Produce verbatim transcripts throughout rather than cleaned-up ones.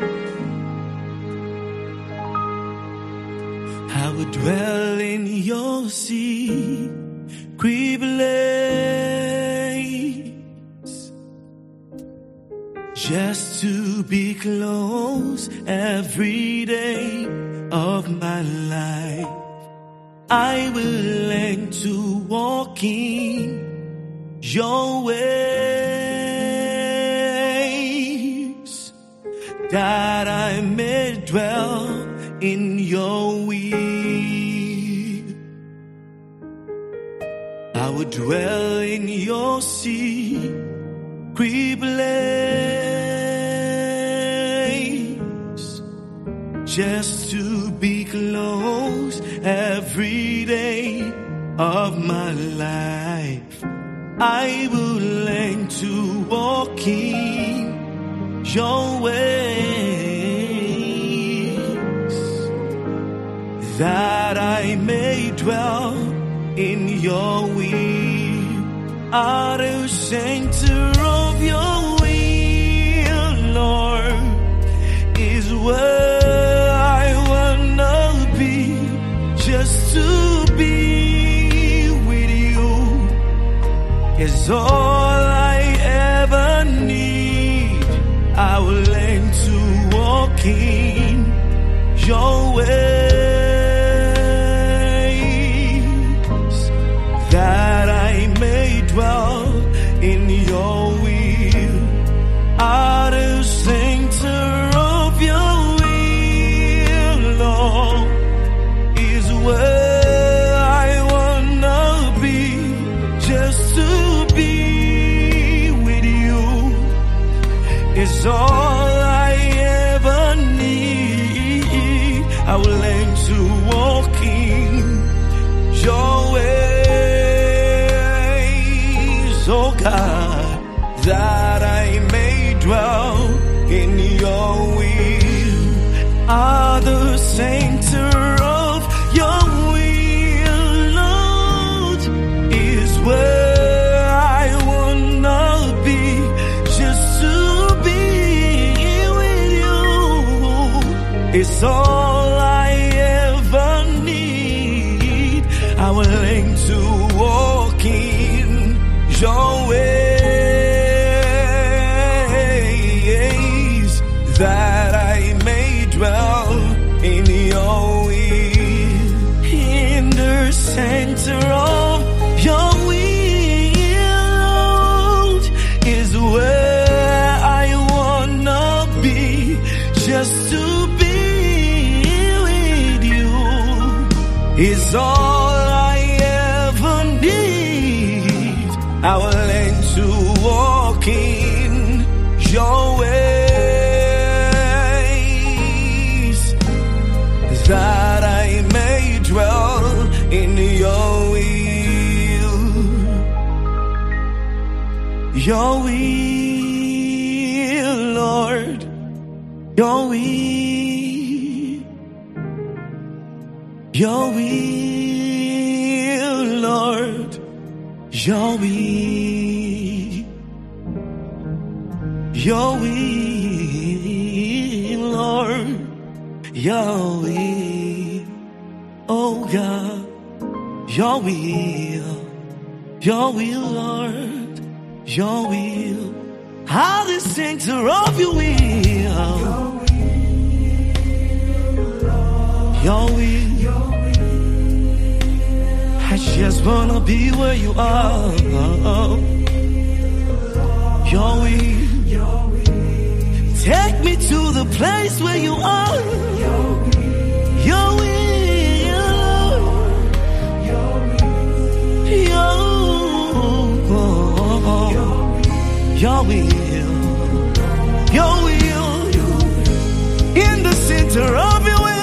I would dwell in your secret place, just to be close every day of my life. I will learn to walk in your ways, that I may dwell in your will. I would dwell in your secret place, just to be close every day of my life. I will learn to walk in your ways, that I may dwell in your will. At the center of your will, Lord, is where I wanna be, just to be with you is all I ever need. I will learn to walk in your ways, that I may dwell in your will. At the center of your will, Lord, is where I wanna be, just to be with you is all I ever need. I will learn to walk in your ways, oh God, that I may dwell in your will. At the center of your will, Lord, is where I wanna be, just to be with you. It's all I ever need. I will learn to walk in your ways, that I may dwell in your will. In the center of your will is where I wanna be, just to be with you is all I ever need. I will learn to walk in your ways, that I may dwell in your will. Your will, Lord, your will, your will, Lord, your will, your will, Lord, your will, oh God, your will, your will, Lord, your will. How the center of your will, your will. I just wanna be where you are. Your will. Take me to the place where you are. Your will. Your Your will. Your will. In the center of your will.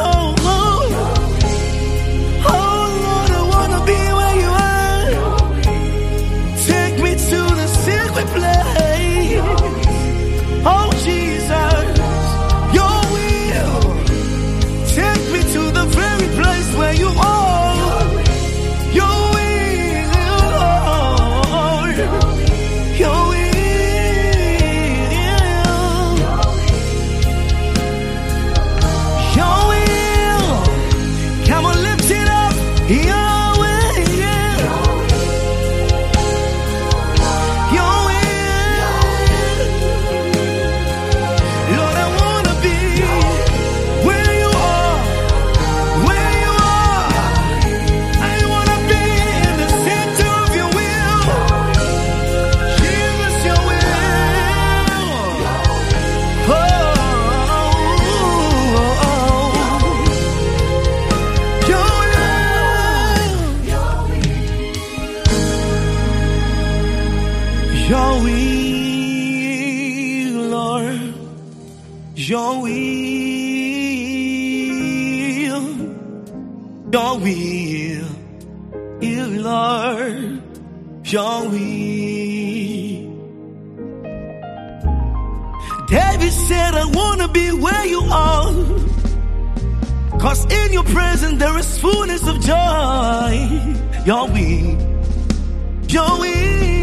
Oh Jesus, your will, take me to the very place where you are. Your will, Lord, your will, will, Lord, your will, your will, you, Lord, your will. David said, I want to be where you are, 'cause in your presence there is fullness of joy. Your will, your will.